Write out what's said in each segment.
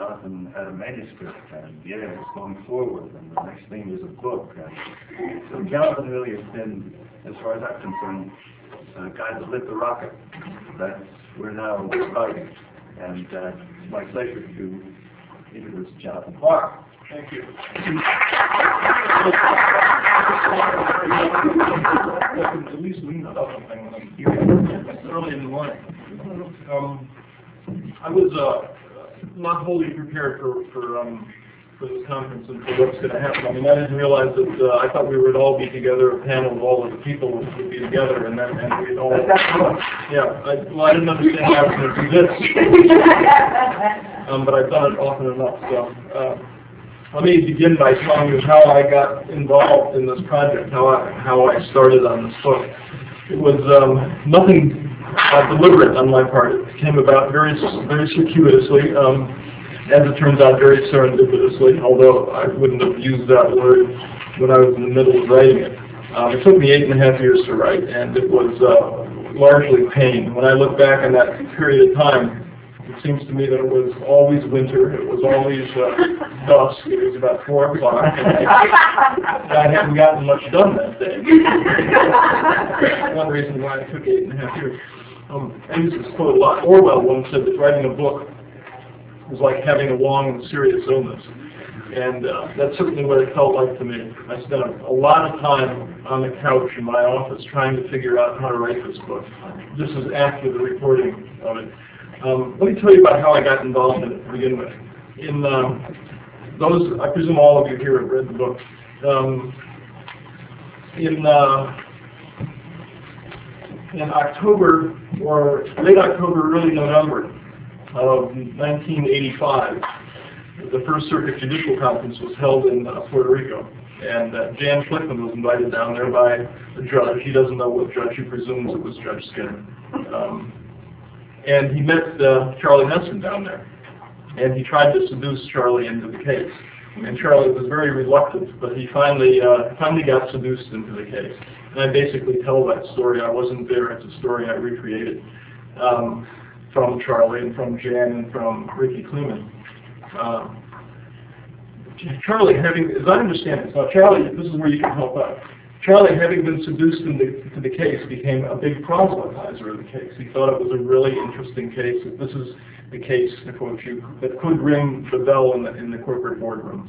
Jonathan had a manuscript, and yeah, it was going forward, and the next thing was a book. And so Jonathan really has been, as far as I'm concerned, a guy that lit the rocket. That's we're now starting, and it's my pleasure to introduce Jonathan Clark. Thank you. At least we know something when I'm here early in the morning. I was not wholly prepared for this conference and for what's going to happen. I mean, I didn't realize that I thought we would all be together, a panel of all of the people would be together, and we'd all. Yeah, I didn't understand how I was going to do this, but I've done it often enough. So let me begin by telling you how I got involved in this project, how I started on this book. It was nothing deliberate on my part. It came about very circuitously. As it turns out, very serendipitously, although I wouldn't have used that word when I was in the middle of writing it. It took me 8.5 years to write, and it was largely pain. When I look back on that period of time, it seems to me that it was always winter, it was always dusk, it was about 4 o'clock, and I hadn't gotten much done that day. One reason why it took 8.5 years. I used this quote a lot. Orwell once said that writing a book was like having a long and serious illness. And that's certainly what it felt like to me. I spent a lot of time on the couch in my office trying to figure out how to write this book. This is after the recording of it. Let me tell you about how I got involved in it to begin with. In those, I presume all of you here have read the book. In October, or late October, early November of 1985, the First Circuit Judicial Conference was held in Puerto Rico, and Jan Schlickman was invited down there by the judge. He doesn't know what judge, he presumes it was Judge Skinner. And he met Charlie Nesson down there, and he tried to seduce Charlie into the case. And Charlie was very reluctant, but he finally got seduced into the case. And I basically tell that story. I wasn't there. It's a story I recreated from Charlie and from Jan and from Ricky Kleeman. Charlie, as I understand it, now Charlie, this is where you can help out. Charlie, having been seduced into the case, became a big proselytizer of the case. He thought it was a really interesting case. This is the case, to quote you, that could ring the bell in the corporate boardrooms.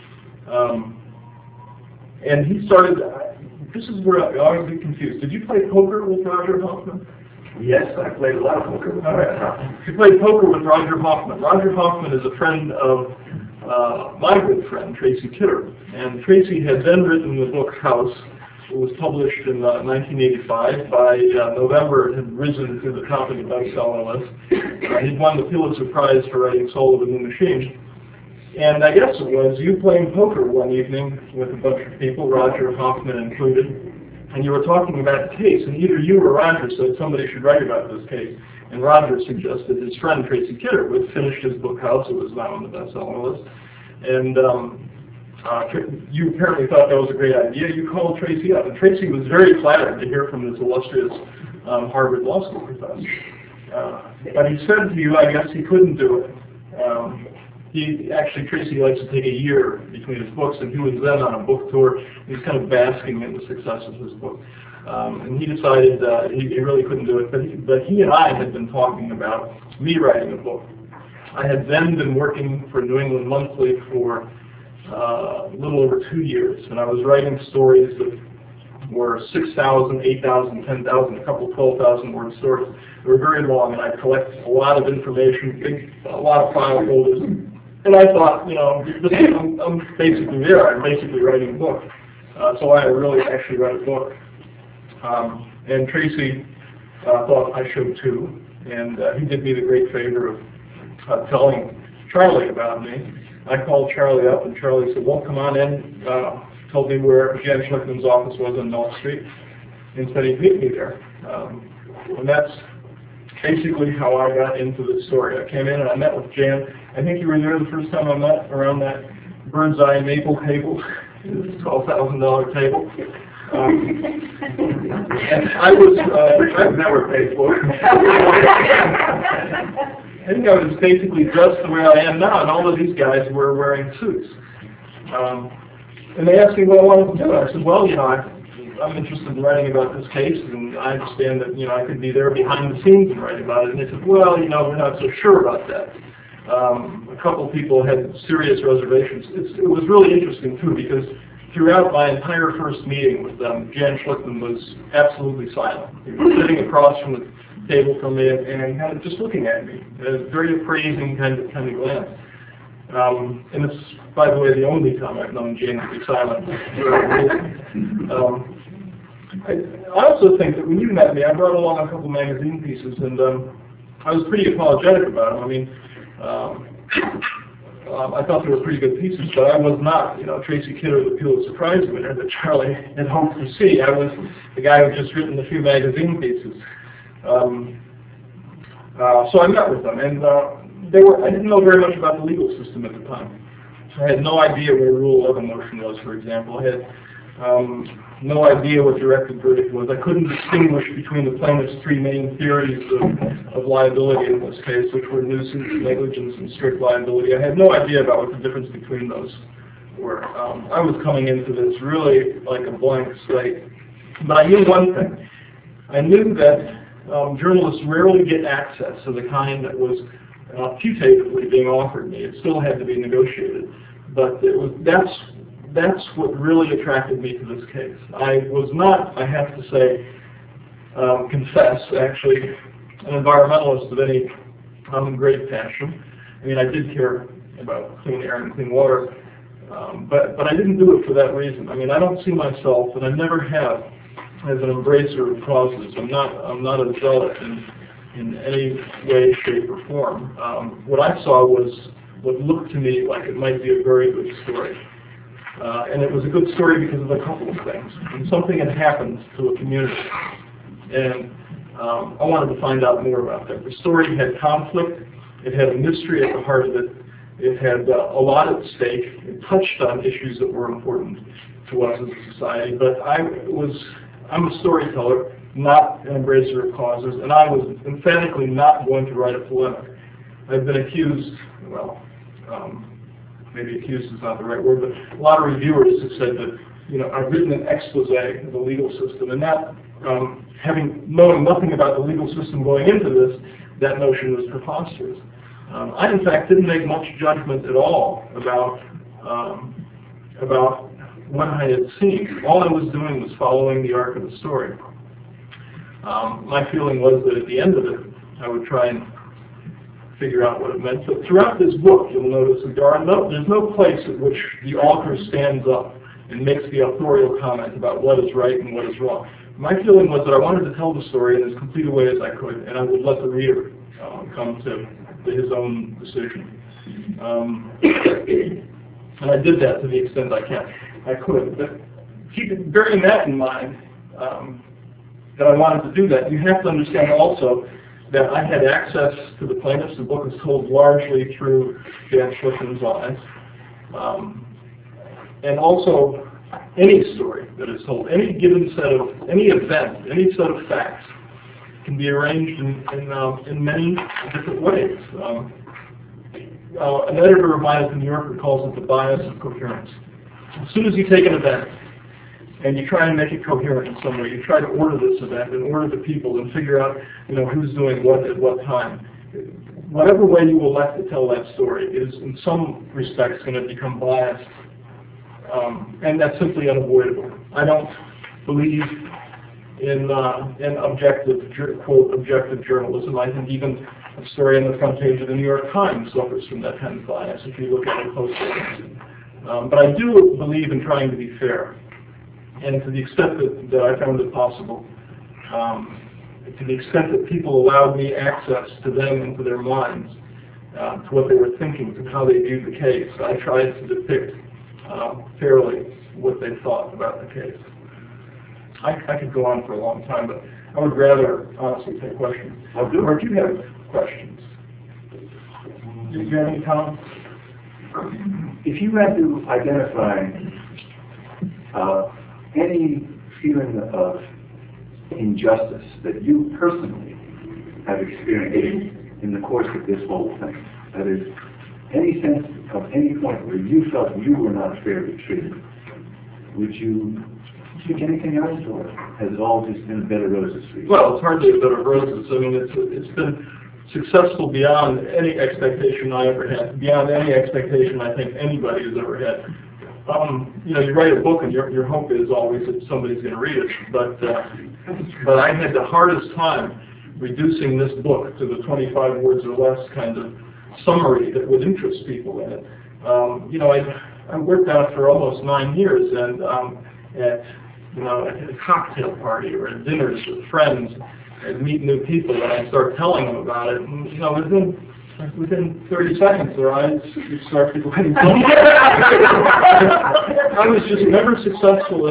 And he started. This is where I always get confused. Did you play poker with Roger Hoffman? Yes, I played a lot of poker with Roger. He played poker with Roger Hoffman. Roger Hoffman is a friend of my good friend, Tracy Kidder. And Tracy had then written the book House. It was published in 1985. By November, it had risen to the top of the bestseller list. He'd won the Pulitzer Prize for writing Soul of a New Machine. And I guess it was you playing poker one evening with a bunch of people, Roger Hoffman included, and you were talking about the case, and either you or Roger said somebody should write about this case. And Roger suggested his friend Tracy Kidder would finish his book House. It was now on the bestseller list. And you apparently thought that was a great idea. You called Tracy up, and Tracy was very flattered to hear from this illustrious Harvard Law School professor. But he said to you, I guess he couldn't do it. Tracy likes to take a year between his books, and he was then on a book tour. He was kind of basking in the success of his book. And he decided he really couldn't do it, but he and I had been talking about me writing a book. I had then been working for New England Monthly for a little over 2 years, and I was writing stories that were 6,000, 8,000, 10,000, a couple 12,000 word stories. They were very long, and I collected a lot of information, a lot of file folders. And I thought, I'm basically there. I'm basically writing a book. So I really actually write a book. And Tracy thought I should too. And he did me the great favor of telling Charlie about me. I called Charlie up, and Charlie said, well, come on in. Told me where Jan Schlickman's office was on North Street, and said he'd meet me there. And that's basically how I got into the story. I came in and I met with Jan. I think you were there the first time I met, around that bird's eye maple table, this $12,000 table. And I was, I've never paid for it. I think I was basically dressed the way I am now, and all of these guys were wearing suits. And they asked me what I wanted to do. I said, well, I'm interested in writing about this case, and I understand that, I could be there behind the scenes and write about it. And they said, well, we're not so sure about that. A couple people had serious reservations. It was really interesting, too, because throughout my entire first meeting with them, Jan Schlichtman was absolutely silent. He was sitting across from the table from me and kind of just looking at me, a very appraising kind of glance. And it's, by the way, the only time I've known Jan to be silent. I also think that when you met me, I brought along a couple magazine pieces, and I was pretty apologetic about them. I mean, I thought they were pretty good pieces, but I was not, Tracy Kidder, the Pulitzer Prize winner that Charlie had hoped to see. I was the guy who had just written a few magazine pieces. So I met with them, and I didn't know very much about the legal system at the time. I had no idea what a Rule 11 motion was, for example. I had no idea what directed verdict was. I couldn't distinguish between the plaintiff's three main theories of liability in this case, which were nuisance, negligence, and strict liability. I had no idea about what the difference between those were. I was coming into this really like a blank slate. But I knew one thing. I knew that journalists rarely get access to the kind that was putatively being offered me. It still had to be negotiated. But that's what really attracted me to this case. I was not, I have to say, confess, actually, an environmentalist of any great passion. I mean, I did care about clean air and clean water, but I didn't do it for that reason. I mean, I don't see myself, and I never have, as an embracer of causes. I'm not a zealot in any way, shape, or form. What I saw was what looked to me like it might be a very good story. And it was a good story because of a couple of things. And something had happened to a community. And I wanted to find out more about that. The story had conflict. It had a mystery at the heart of it. It had a lot at stake. It touched on issues that were important to us as a society. But I'm a storyteller, not an embracer of causes, and I was emphatically not going to write a polemic. I've been accused, maybe accused is not the right word, but a lot of reviewers have said that, I've written an expose of the legal system, and that, knowing nothing about the legal system going into this, that notion was preposterous. I, in fact, didn't make much judgment at all about what I had seen. All I was doing was following the arc of the story. My feeling was that at the end of it, I would try and figure out what it meant. But throughout this book, you'll notice that there's no place at which the author stands up and makes the authorial comment about what is right and what is wrong. My feeling was that I wanted to tell the story in as complete a way as I could, and I would let the reader come to his own decision. And I did that to the extent I could. But bearing that in mind, that I wanted to do that, you have to understand also that I had access to the plaintiffs. The book is told largely through Jan Schlichtman's eyes. And also, any story that is told, any event, any set of facts can be arranged in many different ways. An editor of mine at the New Yorker calls it the bias of coherence. As soon as you take an event and you try and make it coherent in some way, you try to order this event and order the people and figure out, who's doing what at what time. Whatever way you elect to tell that story is, in some respects, going to become biased, and that's simply unavoidable. I don't believe in objective, quote, objective journalism. I think even a story on the front page of the New York Times suffers from that kind of bias if you look at it closely. But I do believe in trying to be fair. And to the extent that I found it possible, to the extent that people allowed me access to them and to their minds, to what they were thinking, to how they viewed the case, I tried to depict fairly what they thought about the case. I could go on for a long time, but I would rather honestly take questions. Or do you have questions? Do you have any comments? If you had to identify any feeling of injustice that you personally have experienced in the course of this whole thing? That is, any sense of any point where you felt you were not fairly treated, would you speak anything else, or has it all just been a bed of roses for you? Well, it's hardly a bed of roses. I mean, it's been successful beyond any expectation I ever had, beyond any expectation I think anybody has ever had. You know, you write a book and your hope is always that somebody's going to read it, but I had the hardest time reducing this book to the 25 words or less kind of summary that would interest people in it. You know, I worked out for almost 9 years, and at a cocktail party or at dinners with friends, I'd meet new people and I'd start telling them about it. And, you know, within 30 seconds, their eyes would start to go in. I was just never successful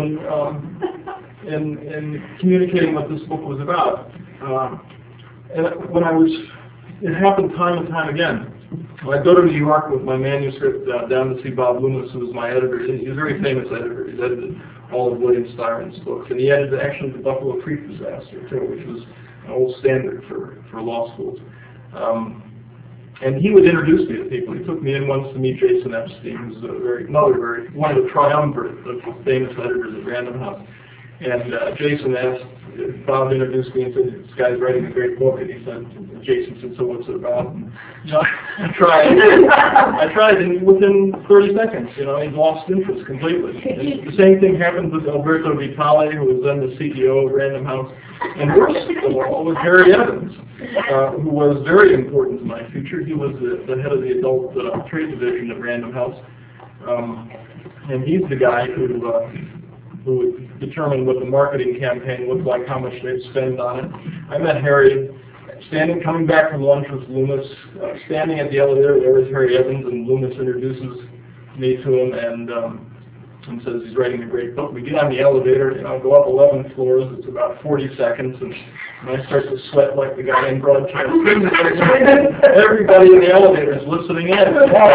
in communicating what this book was about. And it happened time and time again. I'd go to New York with my manuscript down to see Bob Loomis, who was my editor. He's a very famous editor. He's edited all of William Styron's books. And he edited actually the Buffalo Creek disaster, too, which was an old standard for law schools. And he would introduce me to people. He took me in once to meet Jason Epstein, who's one of the triumvirate of the famous editors at Random House. And Jason asked, Bob introduced me and said, this guy's writing a great book. And he said, Jason said, so what's it about? And, you know, I tried, and within 30 seconds, you know, he lost interest completely. And the same thing happened with Alberto Vitale, who was then the CEO of Random House. And worst of all was Harry Evans, who was very important to my future. He was the head of the adult trade division at Random House. And he's the guy who would determine what the marketing campaign looked like, how much they'd spend on it. I met Harry coming back from lunch with Loomis, standing at the elevator. There was Harry Evans, and Loomis introduces me to him and says he's writing a great book. We get on the elevator, and I'll go up 11 floors. It's about 40 seconds, and I start to sweat like the guy in broadcast. Everybody in the elevator is listening in.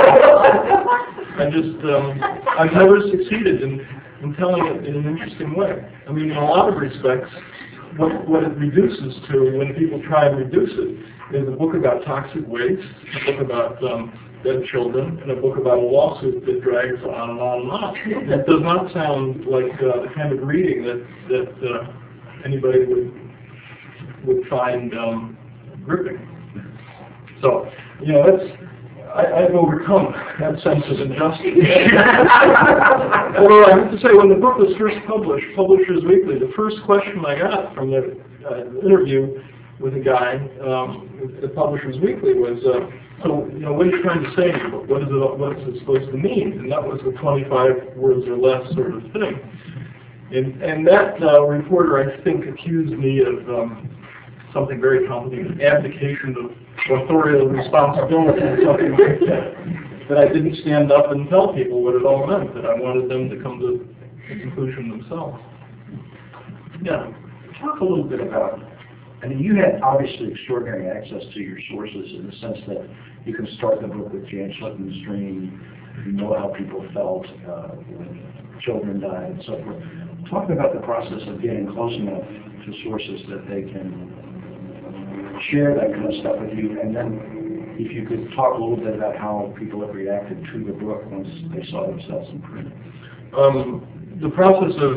I've never succeeded in telling it in an interesting way. I mean, in a lot of respects, what it reduces to when people try and reduce it is a book about toxic waste, a book about dead children, and a book about a lawsuit that drags on and on and on. It does not sound like the kind of reading that anybody would find gripping. So, you know, I've overcome that sense of injustice. Although I have to say, when the book was first published, Publishers Weekly, the first question I got from the interview with a guy at Publishers Weekly was, so, you know, what are you trying to say in your book? What is it supposed to mean? And that was the 25 words or less sort of thing. And that reporter, I think, accused me of something very complicated, abdication of authorial responsibility, or something like that I didn't stand up and tell people what it all meant, that I wanted them to come to the conclusion themselves. Yeah. Talk a little bit about, I mean, you had obviously extraordinary access to your sources in the sense that you can start the book with Jan Schlichtman's dream, you know how people felt when children died and so forth. Talk about the process of getting close enough to sources that they can share that kind of stuff with you, and then if you could talk a little bit about how people have reacted to the book once they saw themselves in print. The process of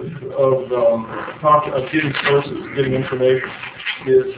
getting sources, getting information is,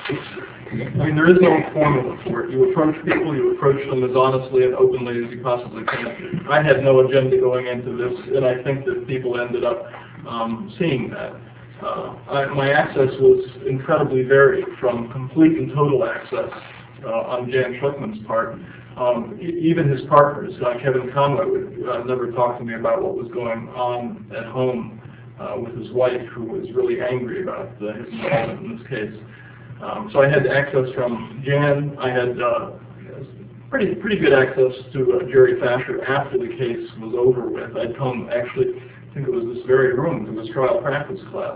I mean, there is no formula for it. You approach people, you approach them as honestly and openly as you possibly can. I had no agenda going into this, and I think that people ended up seeing that. My access was incredibly varied, from complete and total access on Jan Schlichtman's part. Even his partners, Kevin Conway, would never talk to me about what was going on at home with his wife, who was really angry about his involvement in this case. So I had access from Jan. I had pretty good access to Jerry Thatcher after the case was over with. I'd come, actually, I think it was this very room, to this trial practice class.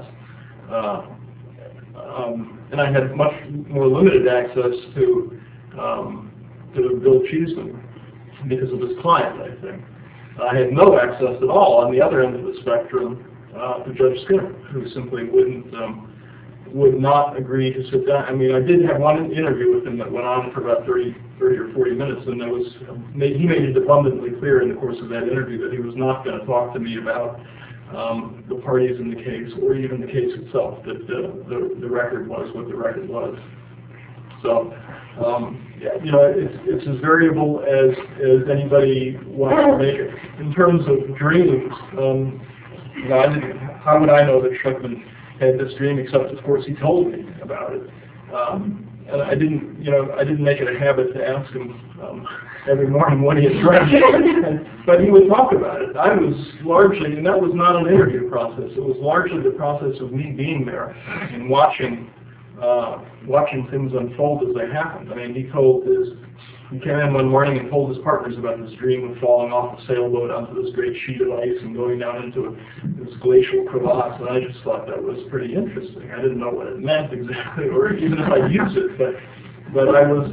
And I had much more limited access to Bill Cheesman because of his client, I think. I had no access at all on the other end of the spectrum to Judge Skinner, who simply wouldn't would not agree to sit down. I mean, I did have one interview with him that went on for about 30 or 40 minutes, and he made it abundantly clear in the course of that interview that he was not going to talk to me about the parties in the case, or even the case itself, that the record was what the record was. So, yeah, you know, it's as variable as anybody wants to make it. In terms of dreams, you know, how would I know that Schlickman had this dream, except of course he told me about it. And I didn't make it a habit to ask him every morning when he had dreamt, but he would talk about it. I was largely, and that was not an interview process, it was largely the process of me being there and watching things unfold as they happened. I mean, he came in one morning and told his partners about this dream of falling off a sailboat onto this great sheet of ice and going down into this glacial crevasse, and I just thought that was pretty interesting. I didn't know what it meant exactly, or even if I'd use it, but I was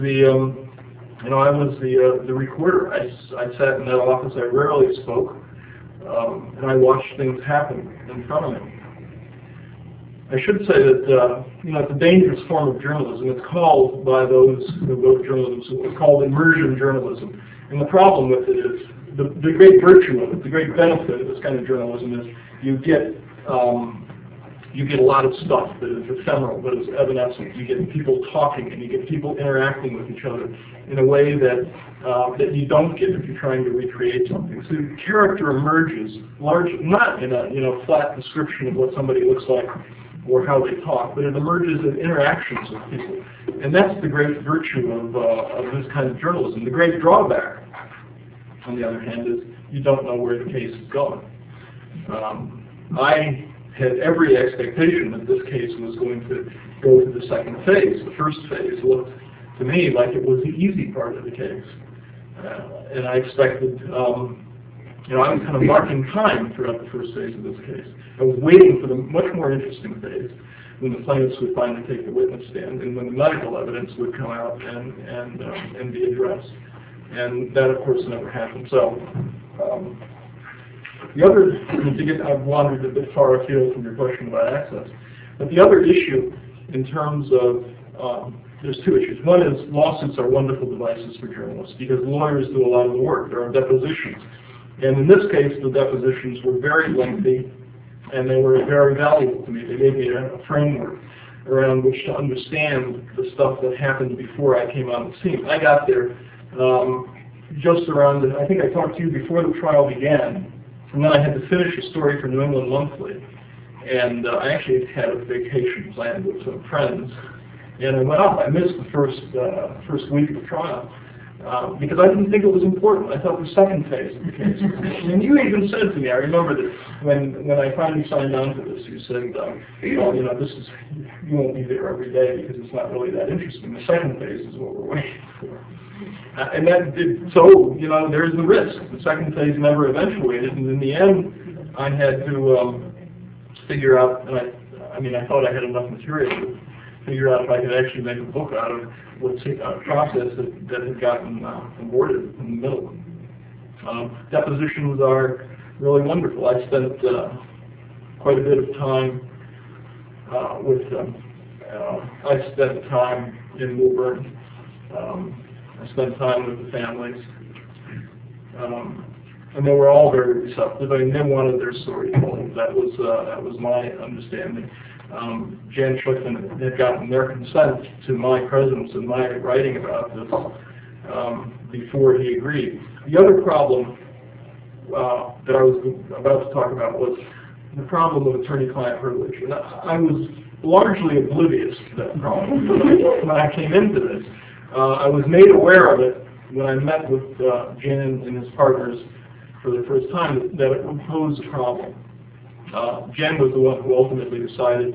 the recorder. I sat in that office. I rarely spoke, and I watched things happen in front of me. I should say that it's a dangerous form of journalism. It's called, by those who wrote journalism, it's called immersion journalism. And the problem with it is, the great virtue of it, the great benefit of this kind of journalism is you get a lot of stuff that is ephemeral, that is evanescent. You get people talking, and you get people interacting with each other in a way that you don't get if you're trying to recreate something. So the character emerges not in a flat description of what somebody looks like or how they talk, but it emerges in interactions with people. And that's the great virtue of this kind of journalism. The great drawback, on the other hand, is you don't know where the case is going. I had every expectation that this case was going to go to the second phase. The first phase looked to me like it was the easy part of the case. And I expected, I was kind of marking time throughout the first phase of this case. I was waiting for the much more interesting phase, when the plaintiffs would finally take the witness stand and when the medical evidence would come out and be addressed. And that, of course, never happened. So, I've wandered a bit far afield from your question about access, but the other issue in terms of, there's two issues. One is lawsuits are wonderful devices for journalists because lawyers do a lot of the work. There are depositions. And in this case, the depositions were very lengthy and they were very valuable to me. They gave me a framework around which to understand the stuff that happened before I came on the scene. I got there just around, I think I talked to you before the trial began, and then I had to finish a story for New England Monthly. And I actually had a vacation planned with some friends. And I went off. I missed the first week of the trial because I didn't think it was important. I thought the second phase of the case. And you even said to me, I remember that when I finally signed on to this, you said, you won't be there every day because it's not really that interesting. The second phase is what we're waiting for. And that did, so, there's the risk. The second phase never eventuated, and in the end, I had to figure out, and I thought I had enough material to figure out if I could actually make a book out of what's a process that had gotten aborted in the middle. Depositions are really wonderful. I spent quite a bit of time with them. I spent time in Woburn. I spent time with the families. And they were all very receptive. I mean, they wanted their story told. That was my understanding. Jan Schlickman had gotten their consent to my presence and my writing about this before he agreed. The other problem that I was about to talk about was the problem of attorney-client privilege. And I was largely oblivious to that problem when I came into this. I was made aware of it when I met with Jan and his partners for the first time that it would pose a problem. Jen was the one who ultimately decided,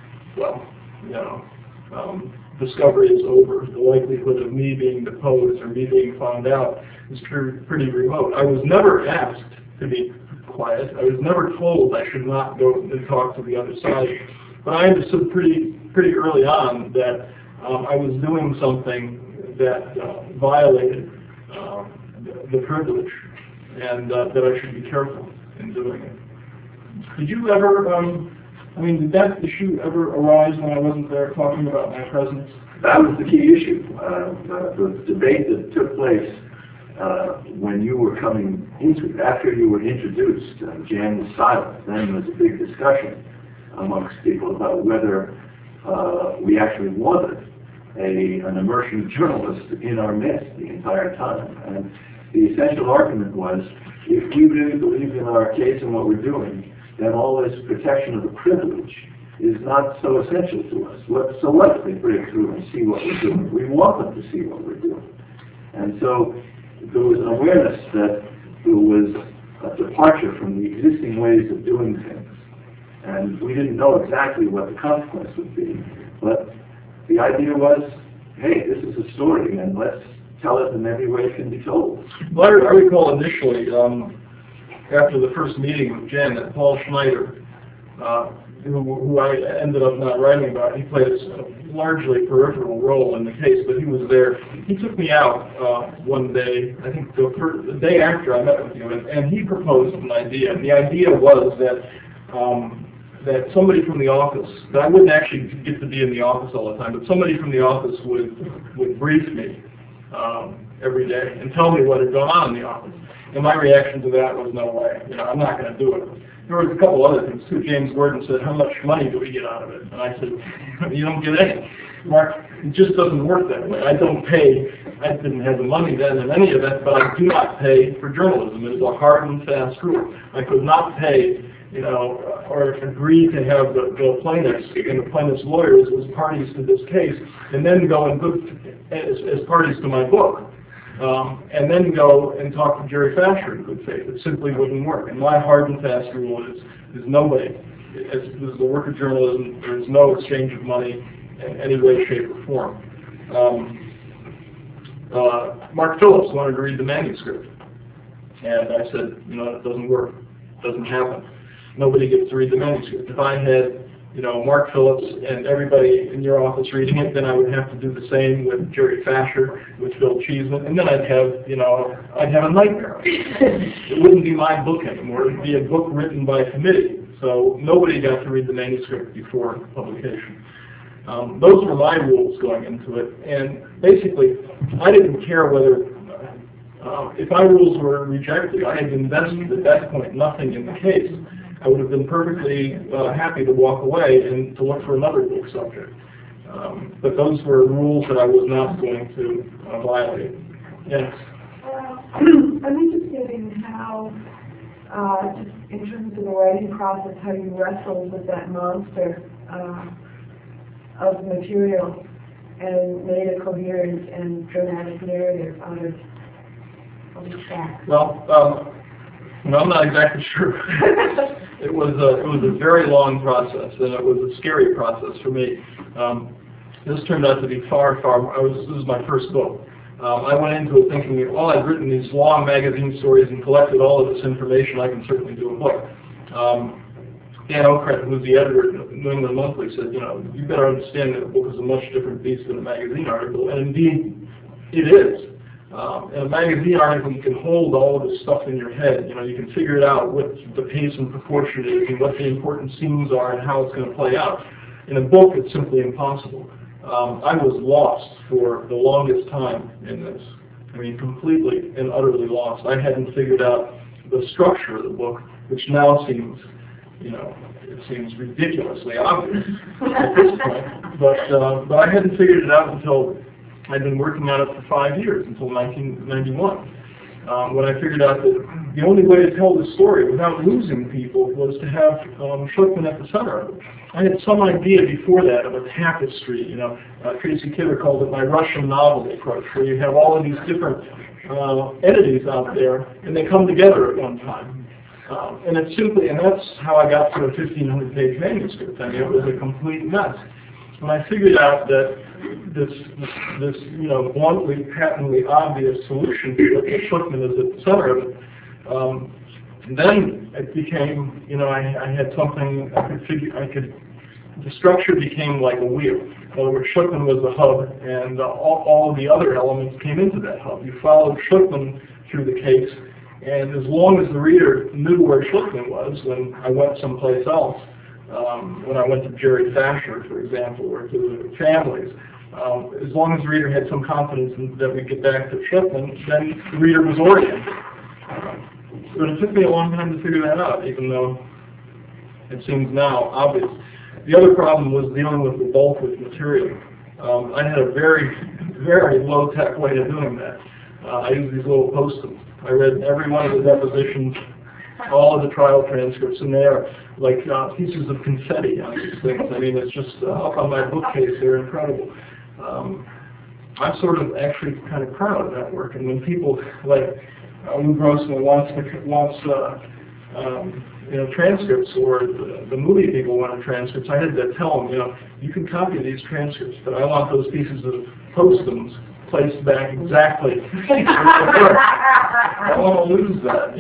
discovery is over. The likelihood of me being deposed or me being found out is pretty remote. I was never asked to be quiet. I was never told I should not go and talk to the other side. But I understood pretty early on that I was doing something that violated the privilege and that I should be careful in doing it. Did you ever I mean, did that issue ever arise when I wasn't there talking about my presence? That was the key issue. The debate that took place when you were coming into, after you were introduced, Jan was silent. Then there was a big discussion amongst people about whether we actually wanted an emerging journalist in our midst the entire time. And the essential argument was, if we really believe in our case and what we're doing, then all this protection of the privilege is not so essential to us. So let them break through and see what we're doing. We want them to see what we're doing. And so there was an awareness that there was a departure from the existing ways of doing things. And we didn't know exactly what the consequence would be. But the idea was, hey, this is a story, and let's tell it in every way it can be told. Well, I recall initially, after the first meeting with Jen, that Paul Schneider, who I ended up not writing about, he played a largely peripheral role in the case, but he was there. He took me out one day, I think the day after I met with you, and he proposed an idea. And the idea was that somebody from the office, that I wouldn't actually get to be in the office all the time, but somebody from the office would brief me every day and tell me what had gone on in the office. And my reaction to that was, no way, I'm not going to do it. There was a couple other things too. James Gordon said, how much money do we get out of it? And I said, you don't get any. Mark, it just doesn't work that way. I don't pay. I didn't have the money then in any event, but I do not pay for journalism. It is a hard and fast rule. I could not pay, or agree to have the plaintiffs and the plaintiffs' lawyers as parties to this case, and then go and as parties to my book. And then go and talk to Jerry Fasher in good faith. It simply wouldn't work. And my hard and fast rule is nobody. This is the work of journalism. There is no exchange of money in any way, shape, or form. Mark Phillips wanted to read the manuscript. And I said, it doesn't work. It doesn't happen. Nobody gets to read the manuscript. If I had Mark Phillips and everybody in your office reading it, then I would have to do the same with Jerry Fasher, with Phil Cheeseman, and then I'd have a nightmare. It wouldn't be my book anymore. It would be a book written by a committee. So nobody got to read the manuscript before publication. Those were my rules going into it, and basically, I didn't care whether, if my rules were rejected, I had invested at that point nothing in the case. I would have been perfectly happy to walk away and to look for another book subject. But those were rules that I was not going to violate. Yes? I'm interested in how, just in terms of the writing process, how you wrestled with that monster of material and made a coherent and dramatic narrative out of these facts. Well, I'm not exactly sure. It was a very long process, and it was a scary process for me. This turned out to be far. This was my first book. I went into it thinking, well, I've written these long magazine stories and collected all of this information. I can certainly do a book. Dan Okrent, who's the editor of New England Monthly, said, you better understand that a book is a much different beast than a magazine article, and indeed, it is. In a magazine article, you can hold all of this stuff in your head. You can figure it out, what the pace and proportion is, and what the important scenes are, and how it's going to play out. In a book, it's simply impossible. I was lost for the longest time in this. I mean, completely and utterly lost. I hadn't figured out the structure of the book, which now seems, it seems ridiculously obvious at this point. But I hadn't figured it out until I'd been working on it for 5 years, until 1991, when I figured out that the only way to tell the story without losing people was to have Schlickman at the center of it. I had some idea before that of a tapestry. Tracy Kidder called it my Russian novel approach, where you have all of these different entities out there, and they come together at one time. And that's how I got to a 1,500-page manuscript. I mean, it was a complete mess. When I figured out that this bluntly, patently obvious solution that Schlickman is at the center of it, then it became, I had something the structure became like a wheel. In other words, Schlickman was the hub, and all of the other elements came into that hub. You followed Schlickman through the case, and as long as the reader knew where Schlickman was when I went someplace else, when I went to Jerry Fasher, for example, or to the families. As long as the reader had some confidence that we'd get back to Shipman, then the reader was oriented. But it took me a long time to figure that out, even though it seems now obvious. The other problem was dealing with the bulk of material. I had a very, very low-tech way of doing that. I used these little post-its. I read every one of the depositions, all of the trial transcripts, and they are like pieces of confetti on these things. I mean, it's just up on my bookcase. They're incredible. I'm sort of actually kind of proud of that work. And when people like Lou Grossman wants transcripts, or the movie people wanted transcripts, I had to tell them, you can copy these transcripts, but I want those pieces of postums placed back exactly. I don't want to lose that,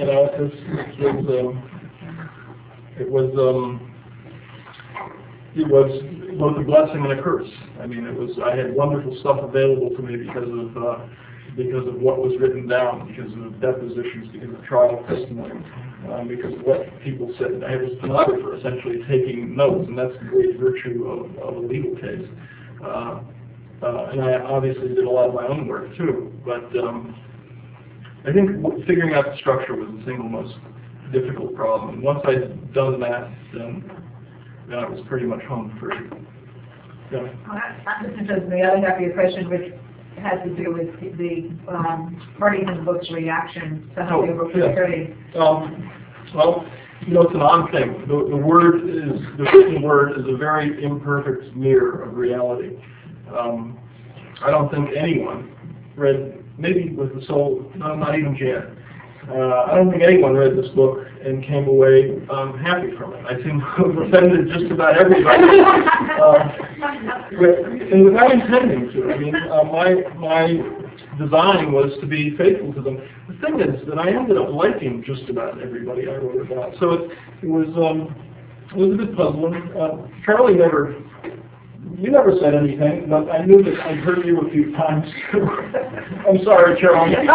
it was both a blessing and a curse. I mean, I had wonderful stuff available to me because of what was written down, because of depositions, because of trial testimony, because of what people said. I was a stenographer, essentially taking notes, and that's the great virtue of a legal case. And I obviously did a lot of my own work too, but I think figuring out the structure was the single most difficult problem. And once I'd done that, then I was pretty much home free. Yeah. This is the other half of your question, which has to do with the parties in the book's reaction to how they were portrayed. Well, it's an odd thing. The written word is a very imperfect mirror of reality. I don't think anyone read, maybe with the soul, not even Janet. I don't think anyone read this book and came away happy from it. I seem to have offended just about everybody, and without intending to. I mean, my design was to be faithful to them. The thing is that I ended up liking just about everybody I wrote about, so it was a bit puzzling. Charlie you never said anything, but I knew that I'd heard you a few times too. I'm sorry, Charlie. I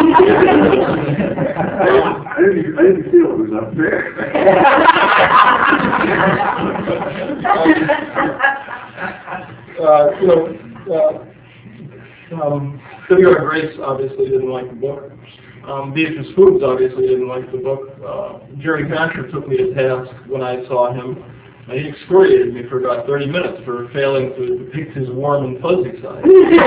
didn't feel it was unfair. Sylvia Grace obviously didn't like the book. Beatrice Foods obviously didn't like the book. Jerry Thatcher took me to task when I saw him. He excoriated me for about 30 minutes for failing to depict his warm and fuzzy side.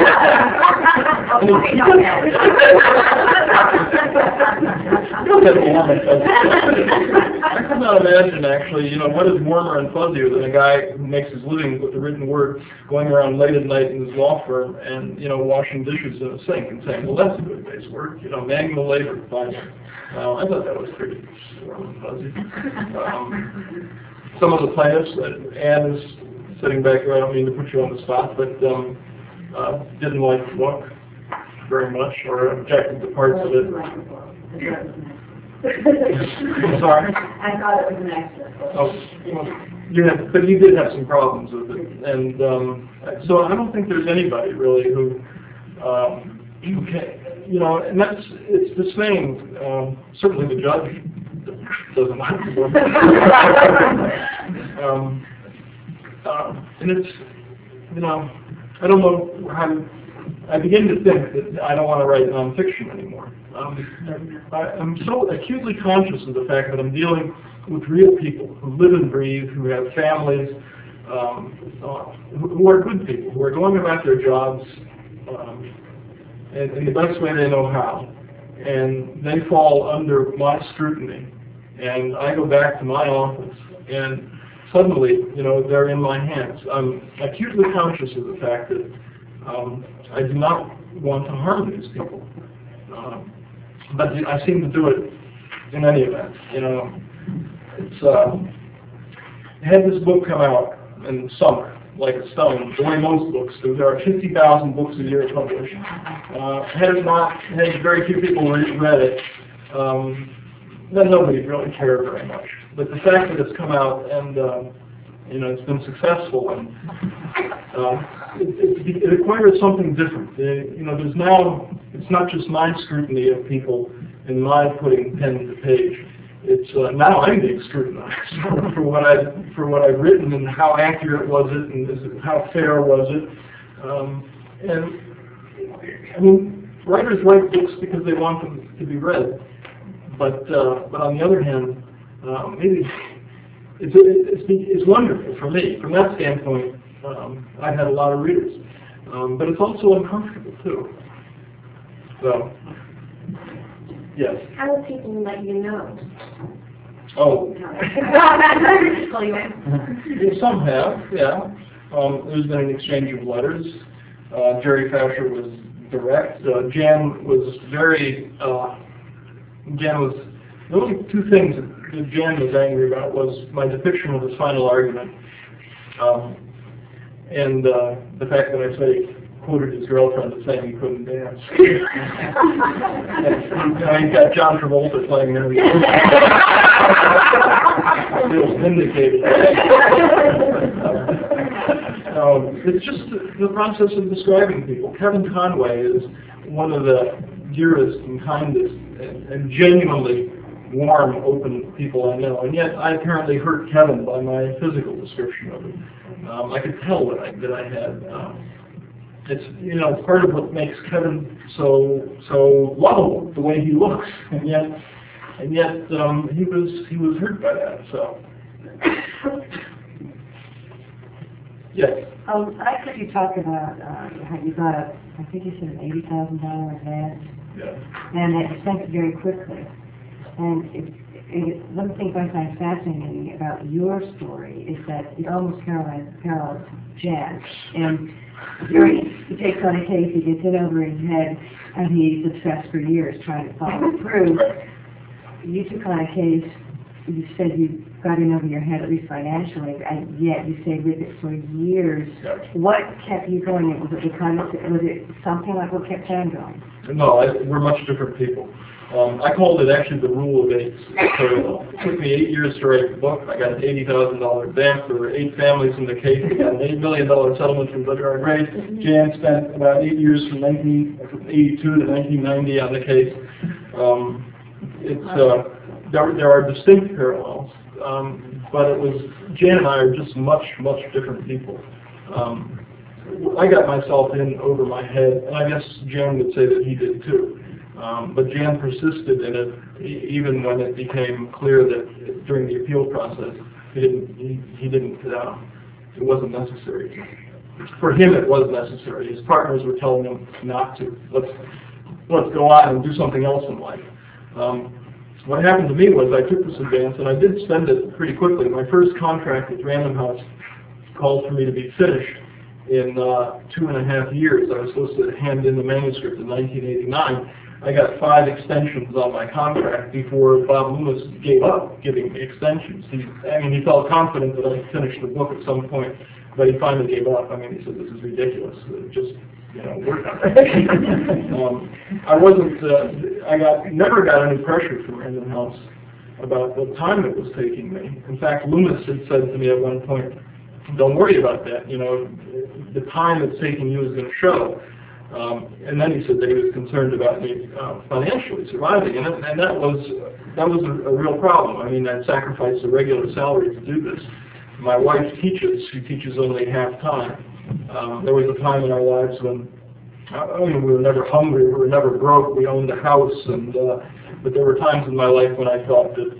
I could not imagine, actually, what is warmer and fuzzier than a guy who makes his living with the written word, going around late at night in his law firm and, washing dishes in a sink and saying, well, that's a good day's work, manual labor, fine. I thought that was pretty warm and fuzzy. Some of the plaintiffs, Anne is sitting back here, I don't mean to put you on the spot, but didn't like the book very much, or objected to parts of it. I'm sorry? I thought it was an excellent book. But you did have some problems with it, and so I don't think there's anybody really who and it's dismaying. Certainly the judge doesn't like the book. And it's, I don't know how I begin to think that I don't want to write nonfiction anymore. I'm so acutely conscious of the fact that I'm dealing with real people who live and breathe, who have families, who are good people, who are going about their jobs in the best way they know how. And they fall under my scrutiny. And I go back to my office, and suddenly, they're in my hands. I'm acutely conscious of the fact that I do not want to harm these people. But I seem to do it in any event. Had this book come out in the summer, like a stone, the way most books do. There are 50,000 books a year published. Had very few people read it, then nobody really cared very much. But the fact that it's come out and it's been successful, and it acquired something different. There's now, it's not just my scrutiny of people and my putting pen to page. it's now I'm being scrutinized for what I've written and how accurate was it and how fair was it. And I mean, writers write books because they want them to be read, but on the other hand, maybe it's wonderful for me from that standpoint. I've had a lot of readers, but it's also uncomfortable too. So, yes. How will people let you know? Oh. Call you in. Yeah, some have, yeah. There's been an exchange of letters. Jerry Fasher was direct. Jan was very, the only two things that Jan was angry about was my depiction of his final argument, and the fact that I said he quoted his girlfriend as saying he couldn't dance. And he's got John Travolta playing there. Feels vindicated. It's just the process of describing people. Kevin Conway is one of the dearest and kindest and genuinely warm, open people I know, and yet I apparently hurt Kevin by my physical description of him. I could tell that I had. It's it's part of what makes Kevin so lovable, the way he looks, and yet he was hurt by that. So yes. I heard you talk about how you got I think you said an $80,000 advance, Yeah. and that you spent it very quickly. And one of the things I find fascinating about your story is that it almost parallels Jan. And he takes on a case, he gets it over his head, and he's obsessed for years trying to follow through. You took on a case, you said you got in over your head, at least financially, and yet you stayed with it for years. Yeah. What kept you going? Was it something like what kept Jan going? No, we're much different people. I called it actually the rule of eights. So it took me 8 years to write the book. I got an $80,000 advance. There were 8 families in the case. I got an $8 million settlement from Lydia Gray. Jan spent about 8 years from 1982 to 1990 on the case. There are distinct parallels, but Jan and I are just much different people. I got myself in over my head, and I guess Jan would say that he did too. But Jan persisted in it, even when it became clear that during the appeal process, it wasn't necessary. For him, it was necessary. His partners were telling him not to. Let's go on and do something else in life. What happened to me was I took this advance, and I did spend it pretty quickly. My first contract with Random House called for me to be finished in 2.5 years. I was supposed to hand in the manuscript in 1989. I got 5 extensions on my contract before Bob Loomis gave up giving me extensions. He felt confident that I'd finish the book at some point, but he finally gave up. He said, this is ridiculous. Work on it. Never got any pressure from Random House about the time it was taking me. In fact, Loomis had said to me at one point, don't worry about that. The time it's taking you is going to show. And then he said that he was concerned about me financially surviving, and that was a real problem. I'd sacrifice a regular salary to do this. My wife teaches; she teaches only half time. There was a time in our lives when we were never hungry, we were never broke. We owned a house, but there were times in my life when I thought that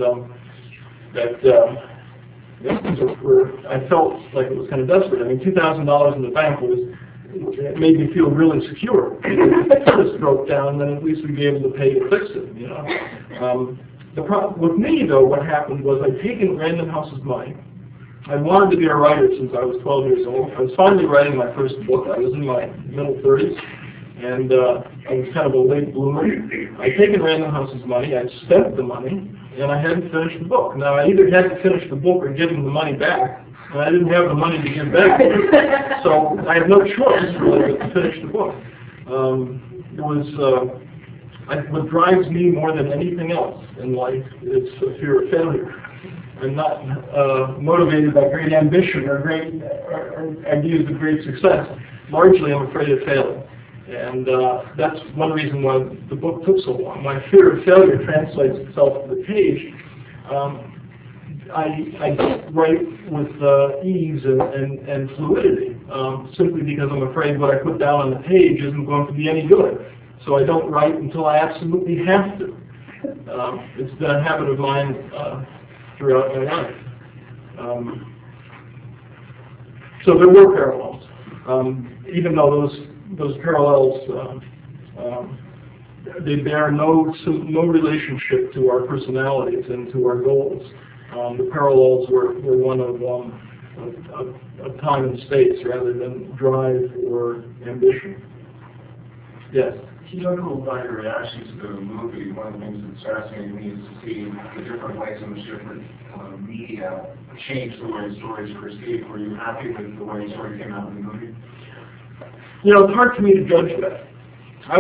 I felt like it was kind of desperate. $2,000 in the bank it made me feel really secure. If this broke down, then at least we'd be able to pay to fix it. The problem with me, though, what happened was I'd taken Random House's money. I wanted to be a writer since I was 12 years old. I was finally writing my first book. I was in my middle 30s, and I was kind of a late bloomer. I'd taken Random House's money. I'd spent the money, and I hadn't finished the book. Now, I either had to finish the book or give them the money back. And I didn't have the money to give back, so I had no choice really but to finish the book. What drives me more than anything else in life is a fear of failure. I'm not motivated by great ambition or ideas of great success. Largely, I'm afraid of failing, and that's one reason why the book took so long. My fear of failure translates itself to the page. I write with ease and fluidity, simply because I'm afraid what I put down on the page isn't going to be any good. So I don't write until I absolutely have to. It's been a habit of mine throughout my life. So there were parallels, even though those parallels they bear no relationship to our personalities and to our goals. The parallels were one of time and space rather than drive or ambition. Yes? If you talk a little about your reactions to the movie, one of the things that's fascinating me is to see the different ways in which different media change the way stories perceived. Were you happy with the way the story came out in the movie? You know, it's hard for me to judge that. I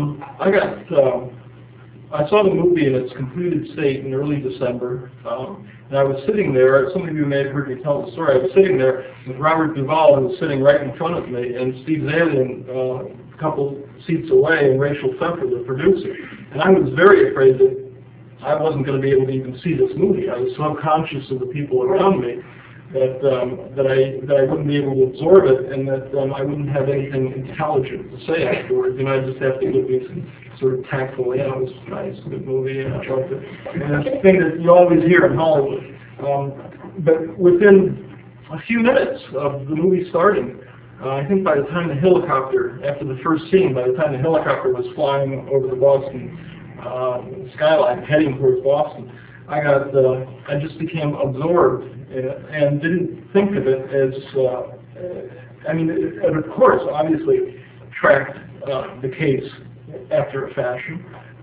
saw the movie in its completed state in early December, and I was sitting there. Some of you may have heard me tell the story. I was sitting there with Robert Duvall, who was sitting right in front of me, and Steve Zaillian, a couple seats away, and Rachel Pfeffer, the producer. And I was very afraid that I wasn't going to be able to even see this movie. I was so conscious of the people around me that I wouldn't be able to absorb it, and that I wouldn't have anything intelligent to say afterwards. And I'd just have to give these sort of tactful, yeah, it was nice, good movie, and I liked it. And that's the thing that you always hear in Hollywood. But within a few minutes of the movie starting, I think by the time the helicopter, after the first scene, by the time the helicopter was flying over the Boston skyline, heading towards Boston, I just became absorbed and didn't think of it as, it of course, obviously tracked the case after a fashion.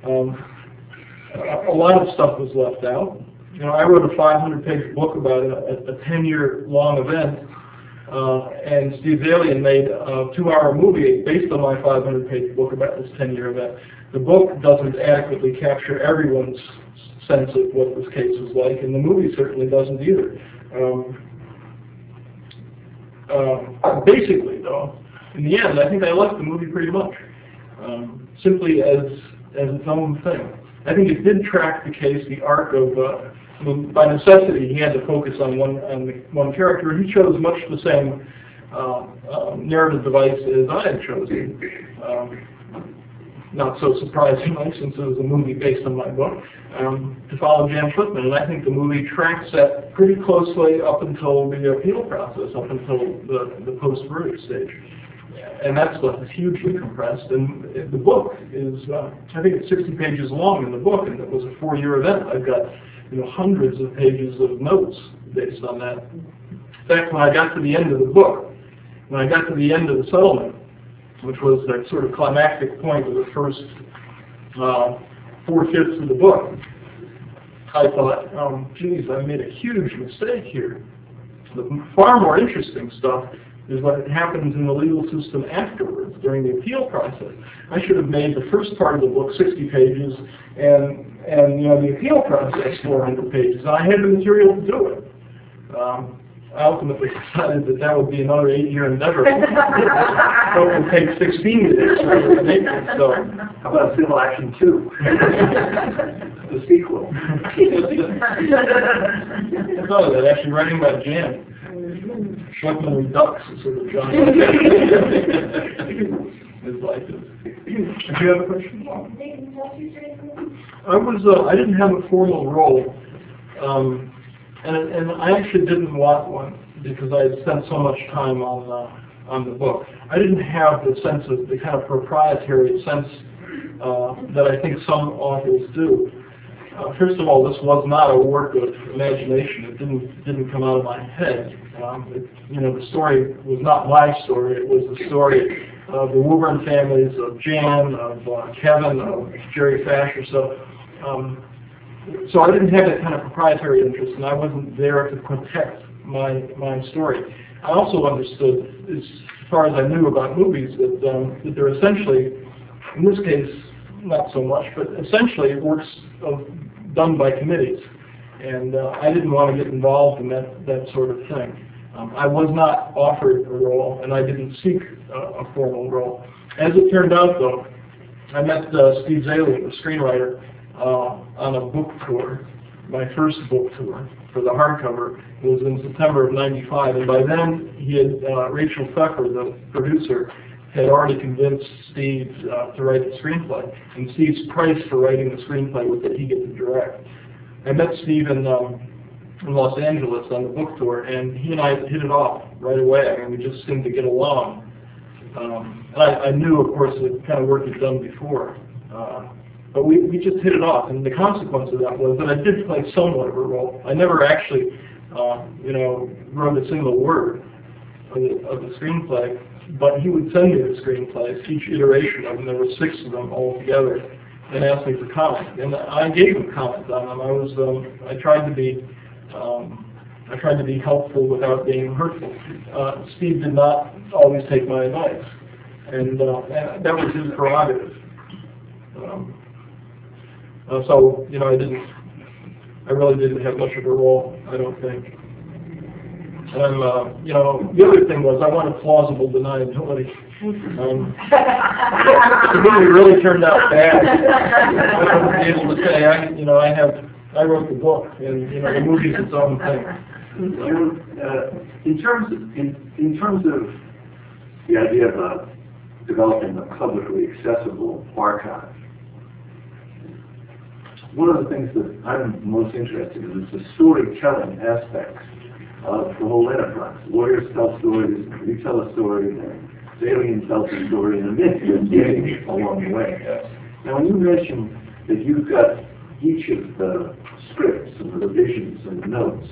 A lot of stuff was left out. You know, I wrote a 500-page book about a 10-year-long event, and Steve Zaillian made a 2-hour movie based on my 500-page book about this 10-year event. The book doesn't adequately capture everyone's sense of what this case was like, and the movie certainly doesn't either. Basically, though, in the end, I think I liked the movie pretty much, simply as its own thing. I think it did track the case, the arc of. By necessity, he had to focus on one character. He chose much the same narrative device as I had chosen. Not so surprisingly, since it was a movie based on my book, to follow Jan Schlittman. And I think the movie tracks that pretty closely up until the appeal process, up until the post-verdict stage. And that's hugely compressed. And the book is, I think it's 60 pages long in the book, and it was a 4-year event. I've got hundreds of pages of notes based on that. In fact, when I got to the end of the book, when I got to the end of the settlement, which was that sort of climactic point of the first 4/5 of the book, I thought, geez, I made a huge mistake here. The far more interesting stuff is what happens in the legal system afterwards, during the appeal process. I should have made the first part of the book 60 pages, and the appeal process 400 pages. I had the material to do it. I ultimately decided that would be another 8-year endeavor. So it would take 16 years rather than 8 years. So How about Civil Action 2? The sequel. I thought of that, actually writing about Jan. Schlittman Redux is sort of John. His life is. Do you have a question? I didn't have a formal role, and I actually didn't want one because I had spent so much time on the book. I didn't have the sense of the kind of proprietary sense that I think some authors do. First of all, this was not a work of imagination. It didn't come out of my head. The story was not my story. It was the story of the Woburn families, of Jan, of Kevin, of Jerry Fasher. So I didn't have that kind of proprietary interest, and I wasn't there to protect my story. I also understood, as far as I knew about movies, that they're essentially, in this case, not so much, but essentially works done by committees. And I didn't want to get involved in that sort of thing. I was not offered a role, and I didn't seek a formal role. As it turned out, though, I met Steve Zaillian, the screenwriter, on a book tour. my first book tour for the hardcover. It was in September of '95, and by then he had Rachel Pfeffer, the producer, had already convinced Steve to write the screenplay. And Steve's price for writing the screenplay was that he get to direct. I met Steve in Los Angeles on the book tour, and he and I hit it off right away. I mean, we just seemed to get along. And I knew, of course, the kind of work he'd done before. But we just hit it off, and the consequence of that was that I did play somewhat of a role. I never actually, wrote a single word of the screenplay, but he would send me the screenplays, each iteration of them. There were 6 of them all together, and asked me for comment. And I gave him comment on them. I tried to be helpful without being hurtful. Steve did not always take my advice, and that was his prerogative. So, I really didn't have much of a role, I don't think. And, the other thing was I wanted plausible deniability. The movie really turned out bad. I would be able to say, I wrote the book, and, the movie's its own thing. In terms of the idea of developing a publicly accessible archive, one of the things that I'm most interested in is the storytelling aspects of the whole enterprise. Lawyers tell stories, you tell a story, the alien tells a story, and a myth is getting along the way. Now, when you mention that you've got each of the scripts and the revisions and the notes,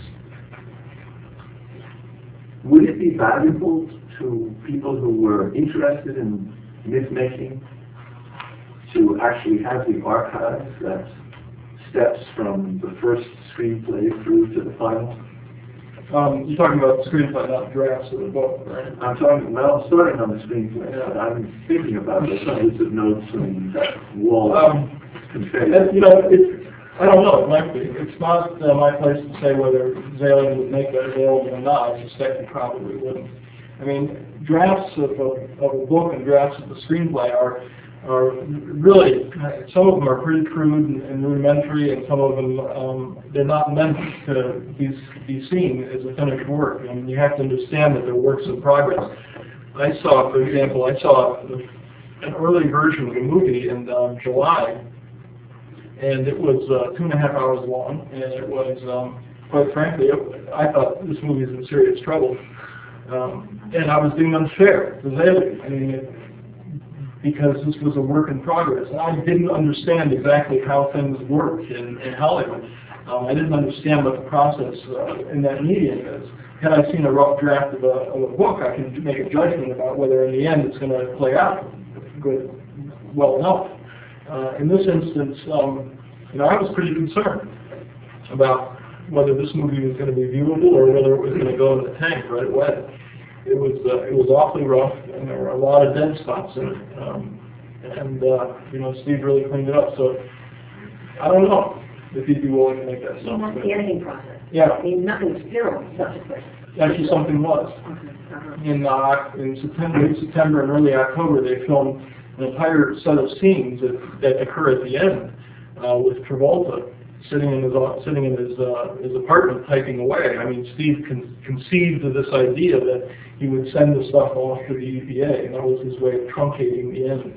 would it be valuable to people who were interested in myth-making to actually have the archives that steps from the first screenplay through to the final? You're talking about the screenplay, not drafts of the book, right? I'm starting on the screenplay. Yeah. I'm thinking about the hundreds of notes and wall confetti. I don't know, it might be. It's not my place to say whether Zalian would make that available or not. I suspect he probably wouldn't. I mean, drafts of a book and drafts of the screenplay are really, some of them are pretty crude and rudimentary, and some of them, they're not meant to be seen as a finished work. I mean, you have to understand that they're works in progress. For example, I saw an early version of the movie in July, and it was 2.5 hours long, and it was, quite frankly, I thought this movie is in serious trouble. And I was being unfair to Zalian. I mean, because this was a work in progress. And I didn't understand exactly how things worked in Hollywood. I didn't understand what the process in that medium is. Had I seen a rough draft of a book, I can make a judgment about whether in the end it's going to play out well enough. In this instance, I was pretty concerned about whether this movie was going to be viewable or whether it was going to go in the tank right away. It was awfully rough, and there were a lot of dead spots in it. Steve really cleaned it up. So I don't know if he'd be willing to make that stuff. That's the editing process. Yeah. I mean, nothing's sterile subsequent. Actually, something was. In September and early October, they filmed an entire set of scenes that occur at the end with Travolta sitting in his apartment typing away. I mean, Steve conceived of this idea that he would send the stuff off to the EPA, and that was his way of truncating the end.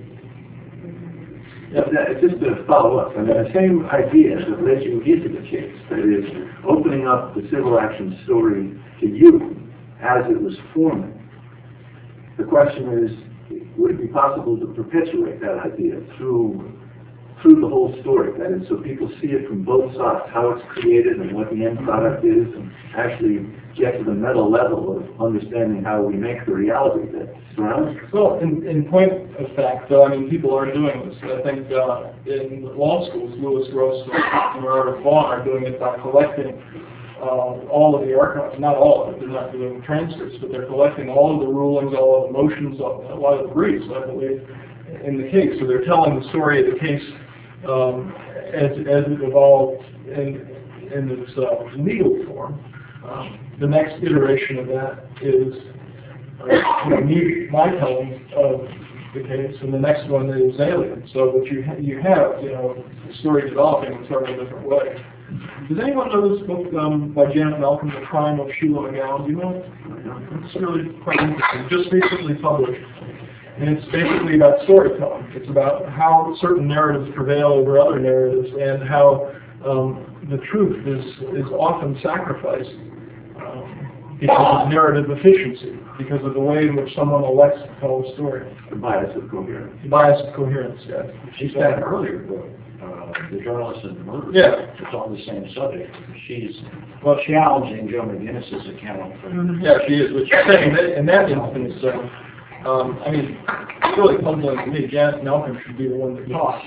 Yeah, just to follow up, the same idea that led you into the case, that is, opening up the civil action story to you as it was forming. The question is, would it be possible to perpetuate that idea through the whole story? That is, so people see it from both sides, how it's created and what the end product is, and actually get to the meta level of understanding how we make the reality that surrounds us. Well, in point of fact, though, I mean, people are doing this. I think in law schools, Louis Gross and Robert Vaughn are doing it by collecting all of the archives, not all of it, they're not doing transcripts, but they're collecting all of the rulings, all of the motions, a lot of the briefs, I believe, in the case. So they're telling the story of the case as it evolved in its legal form. The next iteration of that is my telling of the case, and the next one is Alien. So what you have, the story developing in several different ways. Does anyone know this book by Janet Malcolm, The Crime of Sheila McGowan? Do you know it? It's really quite interesting. Just recently published. And it's basically about storytelling. It's about how certain narratives prevail over other narratives and how the truth is often sacrificed because of narrative efficiency, because of the way in which someone elects to tell a story. The bias of coherence. The bias of coherence, yes. She's got an earlier book, The Journalist and the Murderer. Yeah. It's on the same subject. She's challenging Joe McGinnis's account. Yeah, she is. But she's saying that in that instance, I mean, it's really puzzling to me. Janet Malcolm should be the one that talks,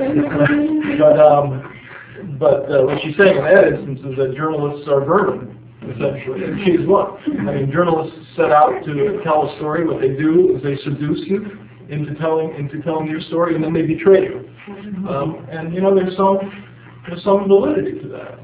But what she's saying in that instance is that journalists are vermin, essentially, and she's one. I mean, journalists set out to tell a story. What they do is they seduce you into telling your story, and then they betray you. And there's some validity to that.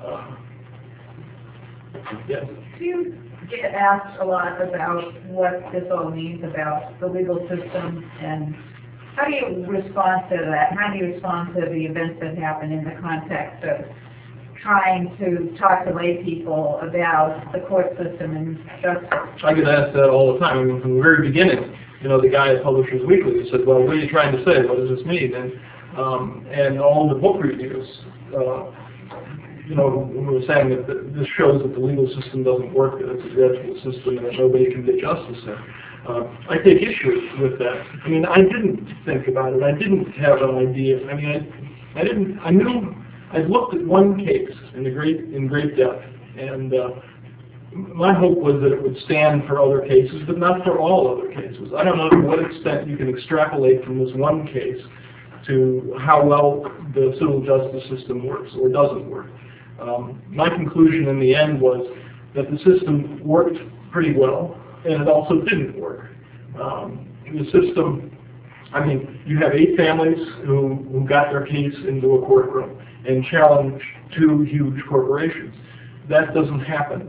Yes. Do you get asked a lot about what this all means about the legal system, and how do you respond to that? How do you respond to the events that happen in the context of trying to talk to lay people about the court system and justice? I get asked that all the time. I mean, from the very beginning, the guy at Publishers Weekly said, well, what are you trying to say? What does this mean? And all the book reviews, we were saying that this shows that the legal system doesn't work, that it's a dreadful system, and that nobody can get justice there. I take issue with that. I mean, I didn't think about it. I didn't have an idea. I mean, I knew, I looked at one case in great depth, and my hope was that it would stand for other cases, but not for all other cases. I don't know to what extent you can extrapolate from this one case to how well the civil justice system works or doesn't work. My conclusion in the end was that the system worked pretty well, and it also didn't work. The system, I mean, you have 8 families who got their case into a courtroom and challenged 2 huge corporations. That doesn't happen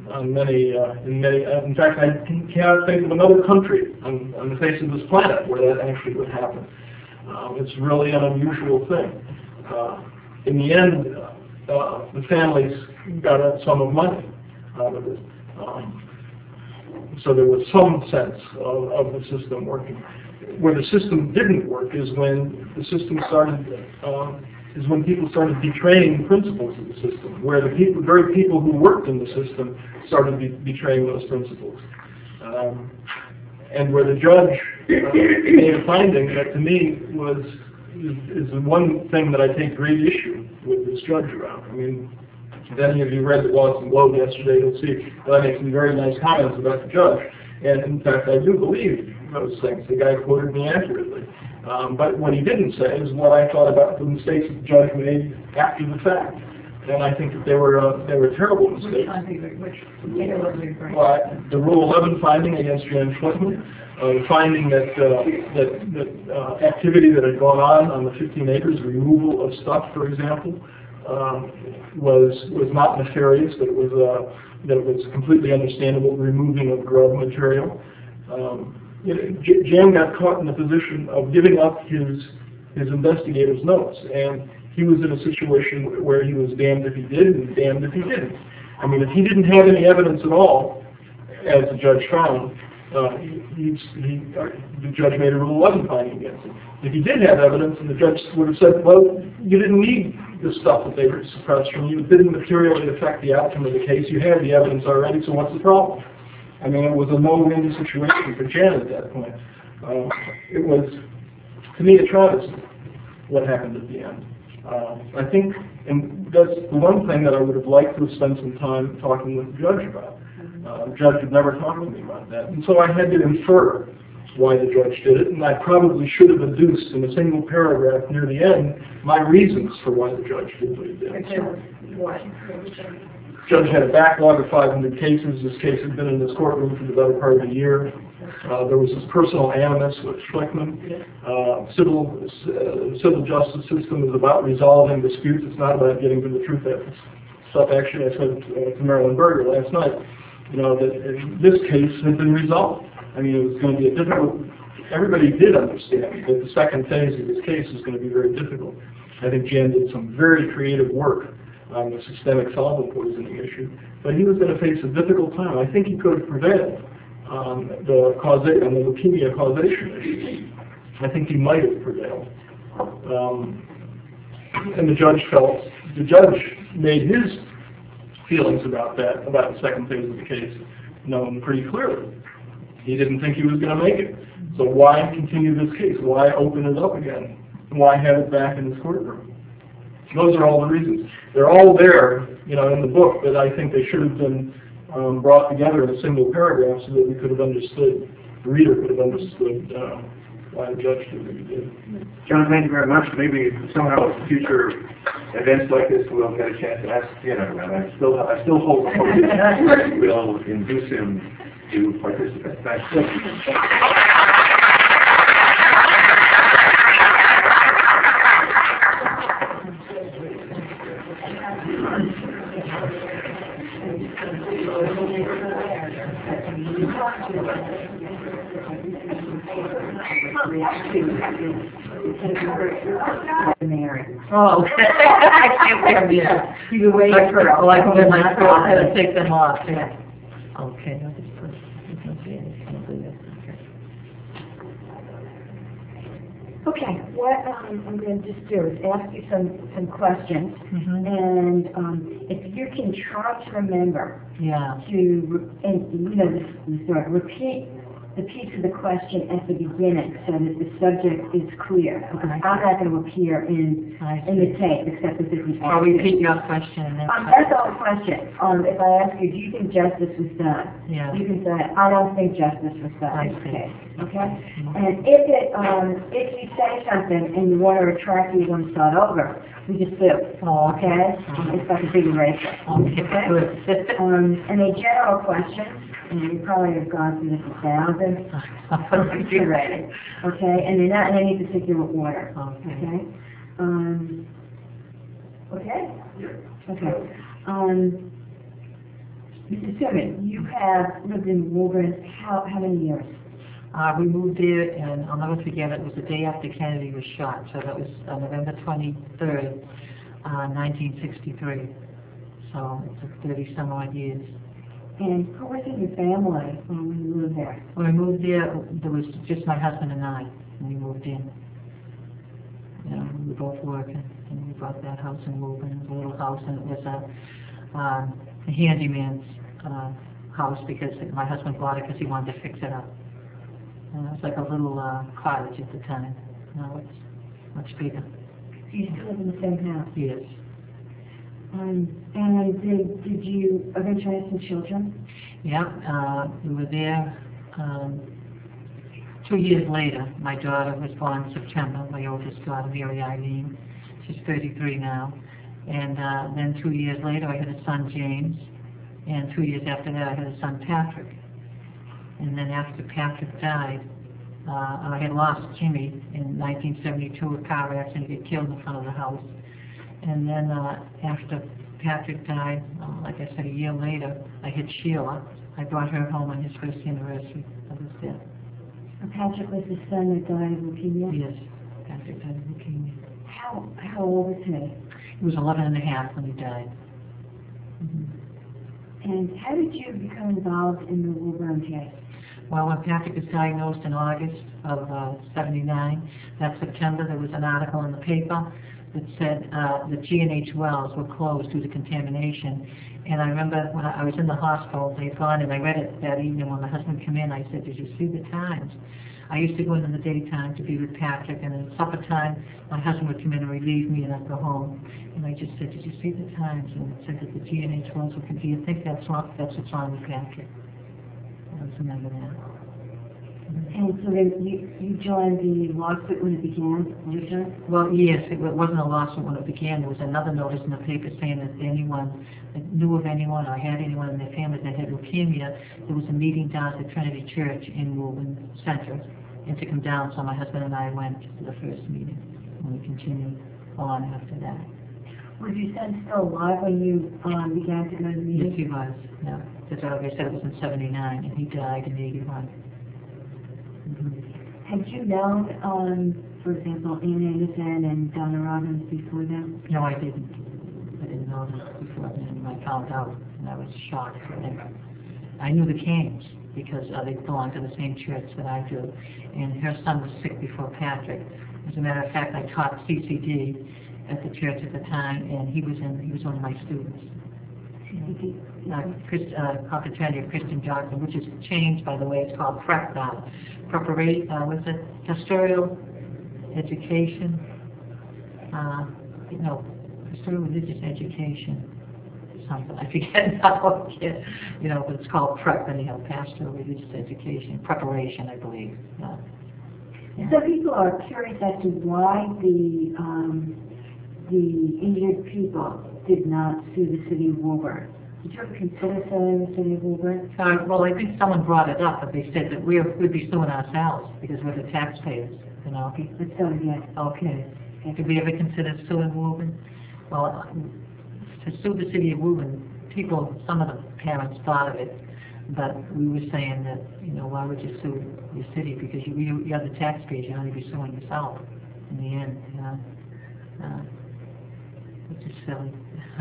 in fact, I cannot think of another country on the face of this planet where that actually would happen. It's really an unusual thing. In the end, the families got a sum of money out of it. So there was some sense of the system working. Where the system didn't work is when the system started, when people started betraying the principles of the system, where the very people who worked in the system started betraying those principles. And where the judge made a finding that to me is the one thing that I take great issue with this judge around. I mean, if any of you read the Boston Globe yesterday, you'll see that I make some very nice comments about the judge. And in fact, I do believe those things. The guy quoted me accurately. But what he didn't say is what I thought about the mistakes that the judge made after the fact. And I think that they were terrible mistakes. Well, the Rule 11 finding against Jan Schlickman, the finding that activity that had gone on the 15 acres, removal of stuff, for example, was not nefarious, that it was completely understandable, removing of grub material. Jan got caught in the position of giving up his investigator's notes, and he was in a situation where he was damned if he did and damned if he didn't. I mean, if he didn't have any evidence at all, as the judge found, the judge made a Rule 11 finding against him. If he did have evidence, and the judge would have said, well, you didn't need the stuff that they were suppressed from you. It didn't materially affect the outcome of the case. You had the evidence already, so what's the problem? I mean, it was a no-win situation for Jan at that point. It was, to me, a travesty what happened at the end. I think, and that's the one thing that I would have liked to have spent some time talking with the judge about. The judge had never talked with me about that. And so I had to infer why the judge did it, and I probably should have adduced in a single paragraph near the end my reasons for why the judge did what he did. The judge had a backlog of 500 cases. This case had been in this courtroom for the better part of a year. There was this personal animus with Schlickman. Civil justice system is about resolving disputes. It's not about getting to the truth. Stuff actually I said to Marilyn Berger last night, that this case had been resolved. I mean, it was going to be a difficult everybody did understand that the second phase of this case was going to be very difficult. I think Jan did some very creative work on the systemic solvent poisoning issue, but he was going to face a difficult time. I think he could have prevailed on the leukemia causation issue. I think he might have prevailed. And the judge made his feelings about the second phase of the case known pretty clearly. He didn't think he was going to make it. So why continue this case? Why open it up again? Why have it back in his courtroom? Those are all the reasons. They're all there, in the book, but I think they should have been brought together in a single paragraph so that we could have understood, the reader could have understood why the judge did what he did. John, thank you very much. Maybe somehow future events like this we'll get a chance to ask dinner, and I still hope we'll induce him to participate. Thank you. Oh, I can't wear these. You can wait for, oh, I can wear my coat, I had to take them off, yeah. Okay, no, this person, you can see it, you can do this, Okay, what I'm going to just do is ask you some questions, Mhm. and if you can try to remember Yeah, repeat the piece of the question at the beginning so that the subject is clear. Because Okay. I'm not going to appear in the tape except if it's I'll repeat your question and then. That's all the question. If I ask you, do you think justice was done? Yeah. You can say, I don't think justice was done. I in this see. case. Okay? Mhm. And if you say something and you want to retract, you want to start over, we just do. Oh, Okay? It's like a big eraser. Okay, good. And a general question, and you probably have gone through this 1,000. You're ready. Okay? And they're not in any particular order. Okay. Okay? Okay. Mr. Simmons, you have lived in Woburn how many years? We moved there, and I'll never forget, it was the day after Kennedy was shot, so that was November 23rd, 1963. So it took 30-some odd years. And who was in your family when you lived there? When we moved there, there was just my husband and I when we moved in. We were both working, and we bought that house in Woburn. It was a little house, and it was a handyman's house because my husband bought it because he wanted to fix it up. It was like a little cottage at the time. Now it's much bigger. So you still live in the same house? Yes. And did you eventually have some children? Yeah, we were there 2 years later. My daughter was born in September, my oldest daughter, Mary Eileen. She's 33 now. And then 2 years later, I had a son, James. And 2 years after that, I had a son, Patrick. And then after Patrick died, I had lost Jimmy in 1972, a car accident. He got killed in front of the house. And then after Patrick died, like I said, a year later, I had Sheila. I brought her home on his first anniversary of his death. Patrick was the son that died of leukemia? Yes, Patrick died of leukemia. How old was he? He was 11 and a half when he died. Mm-hmm. And how did you become involved in the Woburn case? Well, when Patrick was diagnosed in August of '79, that September, there was an article in the paper that said the G&H wells were closed due to contamination. And I remember when I was in the hospital, they'd gone, and I read it that evening when my husband came in. I said, did you see the Times? I used to go in the daytime to be with Patrick, and at supper time, my husband would come in and relieve me, and I'd go home. And I just said, did you see the Times? And it said that the G&H wells were contaminated. Do you think that's what's wrong with Patrick? I was remember that. And so then you joined the lawsuit when it began, later? Well, yes, it wasn't a lawsuit when it began. There was another notice in the paper saying that anyone that knew of anyone or had anyone in their family that had leukemia, there was a meeting down at the Trinity Church in Woburn Center, and to come down. So my husband and I went to the first meeting, and we continued on after that. Was your son still alive when you began to go to the meeting? Yes, he was. Yeah, because like I said, it was in '79, and he died in '81. Had you known, for example, Ann Anderson and Donna Robbins before them? No, I didn't. I didn't know them before then. I found out, and I was shocked. I knew the Kings because they belong to the same church that I do, and her son was sick before Patrick. As a matter of fact, I taught CCD at the church at the time, and he was one of my students. Confraternity of Christian Johnson, which has changed, by the way. It's called PrEP now. What's it? Pastoral Education. Pastoral Religious Education. Something I forget now. But it's called PrEP anyhow. Pastoral Religious Education Preparation, I believe. Some people are curious as to why the injured people did not sue the city of Woburn. Did you ever consider suing the city of Woburn? Well, I think someone brought it up, but they said that we'd be suing ourselves because we're the taxpayers, But so, yes. Okay. Did we ever consider suing Woburn? Well, to sue the city of Woburn, some of the parents thought of it, but we were saying that, why would you sue your city? Because you're the taxpayers, you'd only be suing yourself in the end, which is silly.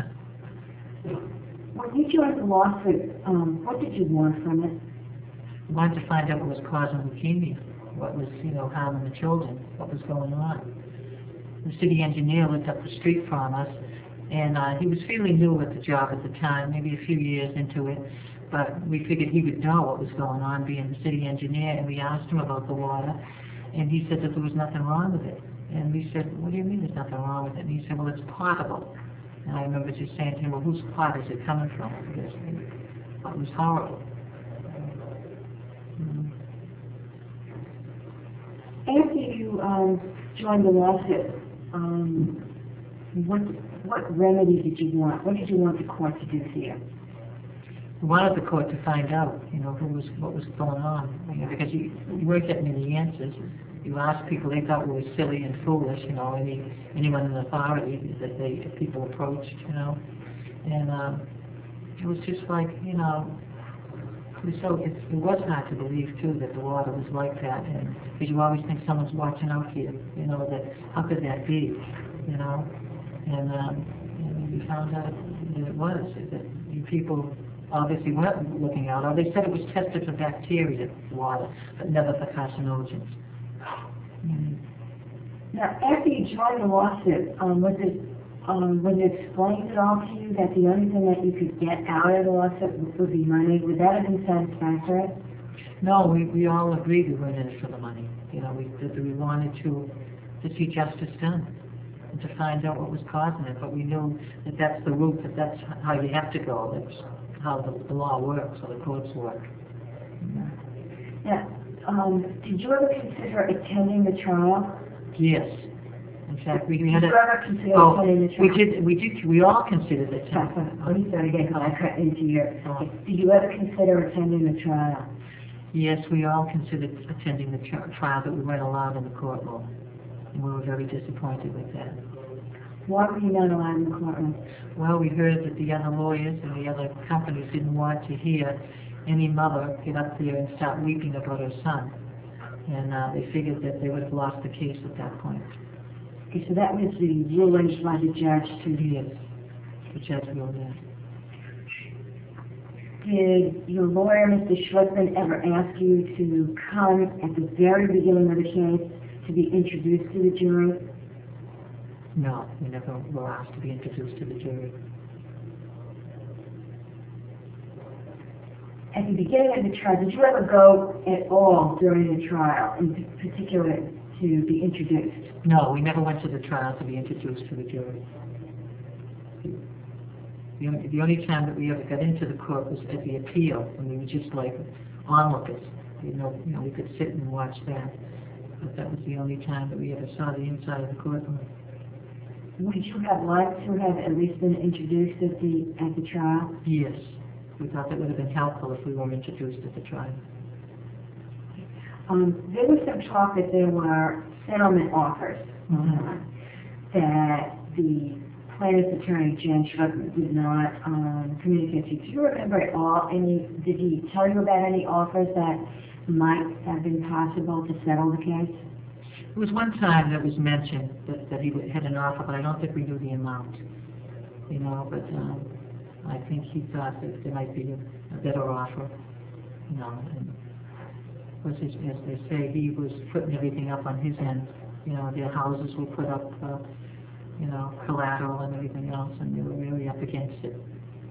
When you joined the lawsuit, what did you want from it? We wanted to find out what was causing leukemia, what was, harming the children, what was going on. The city engineer lived up the street from us, and he was fairly new at the job at the time, maybe a few years into it, but we figured he would know what was going on, being the city engineer, and we asked him about the water, and he said that there was nothing wrong with it. And we said, what do you mean there's nothing wrong with it? And he said, well, it's potable. And I remember just saying to him, well, whose pot is it coming from? Because it was horrible. After you joined the lawsuit, what remedy did you want? What did you want the court to do for you? We wanted the court to find out, what was going on, because you weren't getting any answers. You asked people, they thought we were silly and foolish, anyone in authority that people approached, and it was just like, it was hard to believe too that the water was like that, and because you always think someone's watching out for you, that how could that be, and we found out that it was, that you people obviously weren't looking out, or they said it was tested for bacteria, water, but never for carcinogens. Now, after you joined the lawsuit, was it explained at all to you that the only thing that you could get out of the lawsuit would be money? Would that have been satisfactory? No, we all agreed we weren't in it for the money. We wanted to see justice done and to find out what was causing it. But we knew that that's the route, that's how you have to go. That's how the law works, or the courts work. Now, did you ever consider attending the trial? Yes. In fact, we had Did you ever consider attending the trial? We all considered it. Let me start again, because I cut into your... Did you ever consider attending the trial? Yes, we all considered attending the trial, but we weren't allowed in the courtroom. And we were very disappointed with that. Why were you not allowed in the courtroom? Well, we heard that the other lawyers and the other companies didn't want to hear any mother get up there and start weeping about her son. And they figured that they would have lost the case at that point. Okay, so that was the ruling by the judge to... Yes, the judge ruled that. Did your lawyer, Mr. Schlickman, ever ask you to come at the very beginning of the case to be introduced to the jury? No, we never were asked to be introduced to the jury. At the beginning of the trial, did you ever go at all during the trial, in particular to be introduced? No, we never went to the trial to be introduced to the jury. The only time that we ever got into the court was at the appeal, and we were just like onlookers. We could sit and watch that. But that was the only time that we ever saw the inside of the courtroom. Would you have liked to have at least been introduced at the trial? Yes. We thought that would have been helpful if we were introduced at the trial. There was some talk that there were settlement offers that the plaintiff's attorney, Jan Schlickman, did not communicate to you. Do you remember at all did he tell you about any offers that might have been possible to settle the case? There was one time that was mentioned that he had an offer, but I don't think we knew the amount, you know, but, I think he thought that there might be a better offer, you know, and was as they say, he was putting everything up on his end, you know, their houses were put up, you know, collateral and everything else, and they were really up against it.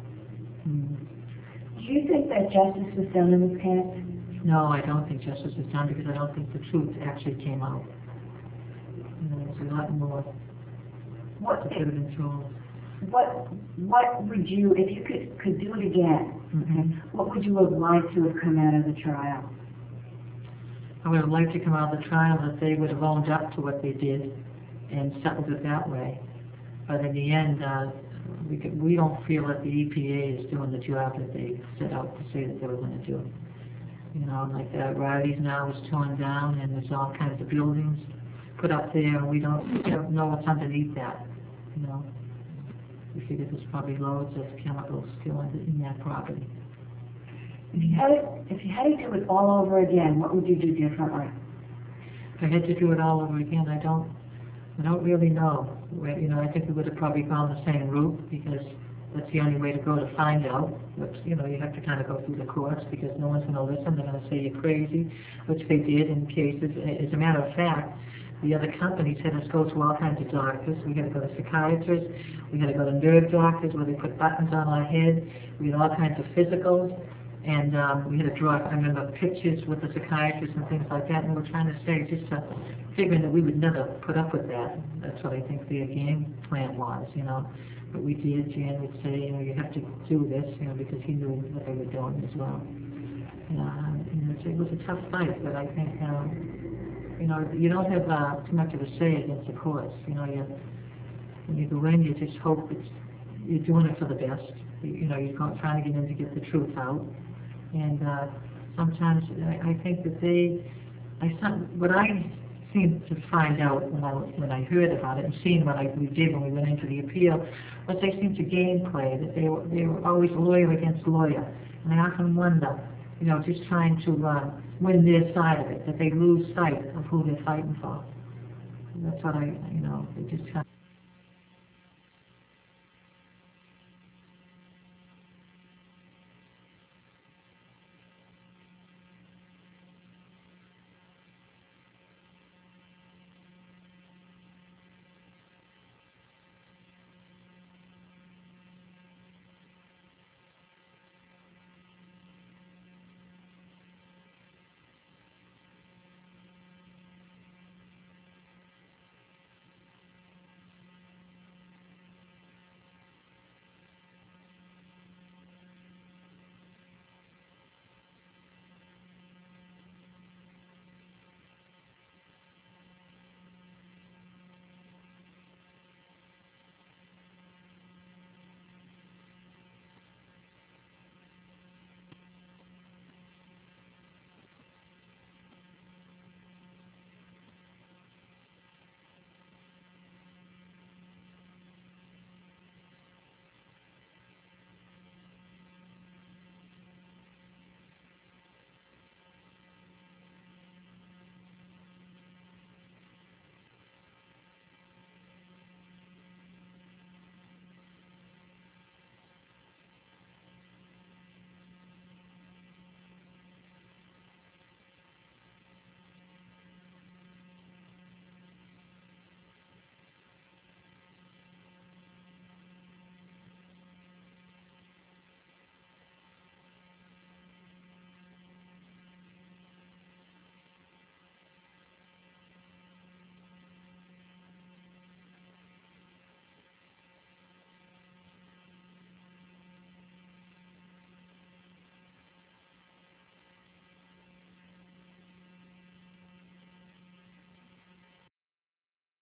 Do you think that justice was done in this case? No, I don't think justice was done because I don't think the truth actually came out. You know, there's a lot more What, that could have been told. what would you, if you could do it again, what would you have liked to have come out of the trial? I would have liked to come out of the trial that they would have owned up to what they did and settled it that way. But in the end, we don't feel that the EPA is doing the job that they set out to say that they were going to do. You know, like Riley's now is torn down and there's all kinds of buildings put up there and we don't know what's underneath that, you know. We figure there's probably loads of chemicals still in that property. If you had to do it all over again, what would you do differently? If I had to do it all over again, I don't really know. You know, I think we would have probably gone the same route because that's the only way to go to find out. Which, you know, you have to kind of go through the courts because no one's going to listen. They're going to say you're crazy, which they did in cases. As a matter of fact, the other companies had us go to all kinds of doctors. We had to go to psychiatrists. We had to go to nerve doctors where they put buttons on our head. We had all kinds of physicals. And we had to draw, I remember, pictures with the psychiatrists and things like that. And we were trying to say, just figuring that we would never put up with that. That's what I think their game plan was, you know. But we did. Jan would say, you know, you have to do this, you know, because he knew what they were doing as well. And it was a tough fight, but I think, you know, you don't have too much of a say against the courts. You know, when you go in, you just hope you're doing it for the best. You know, you're trying to get in to get the truth out. And sometimes I think that what I seemed to find out when I heard about it and seeing what we did when we went into the appeal was they seemed to gameplay, that they were always lawyer against lawyer. And I often wonder, you know, just trying to win their side of it, that they lose sight of who they're fighting for. That's what you know, they just